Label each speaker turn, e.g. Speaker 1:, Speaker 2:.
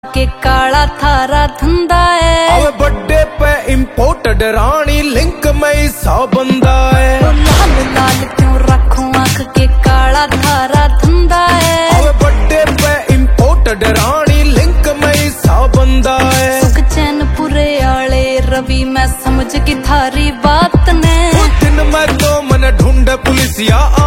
Speaker 1: के काला थारा धंधा है।
Speaker 2: अब बर्थडे पे इम्पोर्टेड रानी लिंक में सा बंदा है।
Speaker 1: तो लाल लाल क्यों रखूं आंख के काला थारा धंधा है।
Speaker 2: अब बर्थडे पे इम्पोर्टेड रानी लिंक में सा बंदा है।
Speaker 1: सुख चैन पूरे आले रवि मैं समझ की थारी बात ने।
Speaker 2: दिन में तो मन ढूंढ पुलिसिया